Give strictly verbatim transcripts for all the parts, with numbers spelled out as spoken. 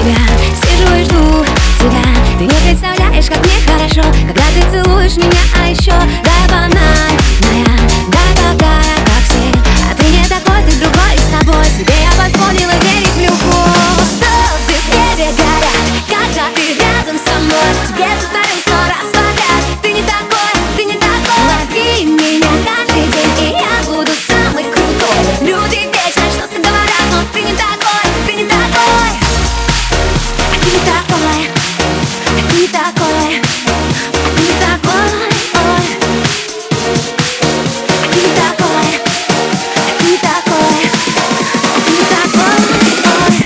тебя, сижу и жду тебя. Ты не представляешь, как мне хорошо, когда ты целуешь меня, а еще дай банальная, дай такая, как все. А ты не такой, ты другой, и с тобой себе я позволила верить в любовь. Звезды в небе горят, когда ты рядом со мной. Тебе повторю сто раз подряд. Ты не такой, ты не такой. Лови меня каждый день, и я буду самый крутой. Люди вечно что-то говорят, но ты не такой, ты не такой. А ты не такой, а ты не такой, а ты не такой, ой. А ты не такой, а ты не такой, а ты не такой, ой.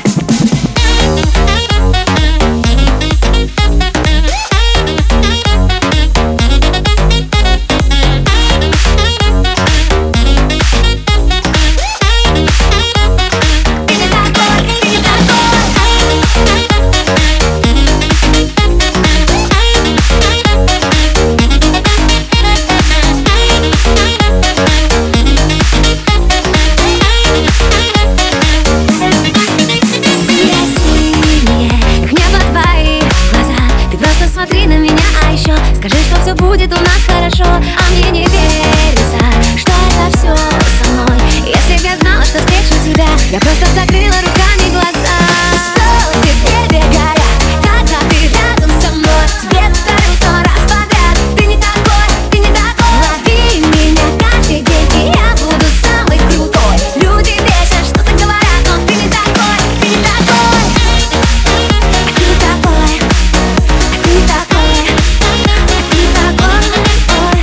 Смотри на меня, а еще скажи, что все будет у нас хорошо. А мне не верится, что это все со мной. Если б я знала, что встречу тебя, я просто закрыла руками глаза. Звезды в небе горят, когда ты рядом со мной. Тебе повторю сто раз подряд. Ты не такой, ты не такой. Лови меня каждый день, и я буду самый крутой. Люди вечно что-то говорят, но ты не такой, ты не такой. А ты не такой. Ты не такой, а ты не такой, ой.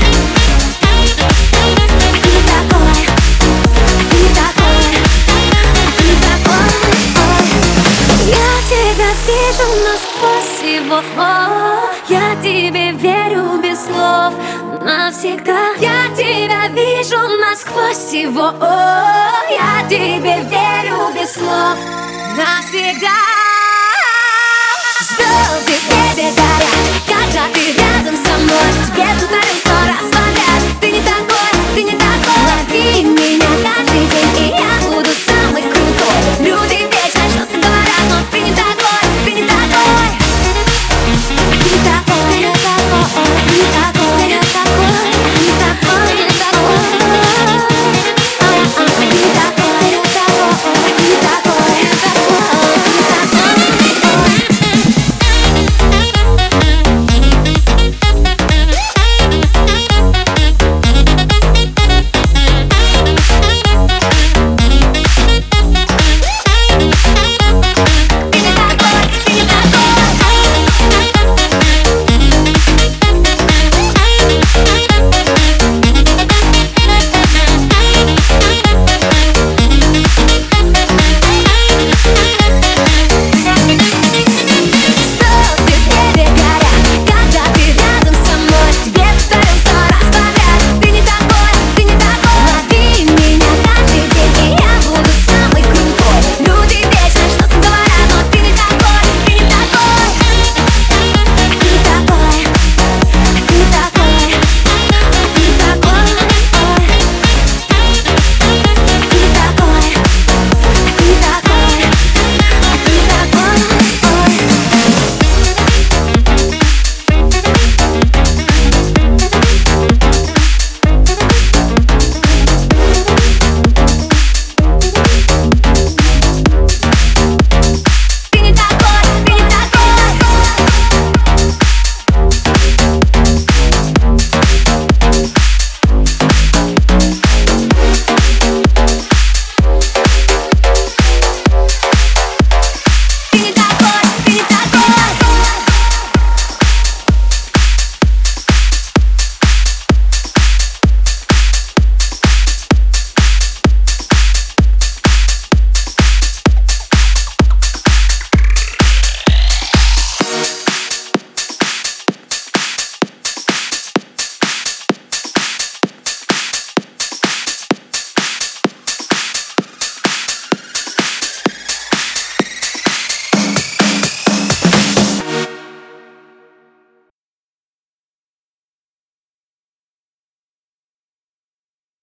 А ты не такой, а ты не такой, а ты не такой, ой. Я тебя вижу насквозь его, о, я тебе верю без слов навсегда. Я тебя вижу насквозь его, о, я тебе верю без слов навсегда. Звезды в небе горят, когда ты рядом со мной. Тебе повторю сто раз подряд. Ты не такой, ты не такой. Лови меня каждый день, и я буду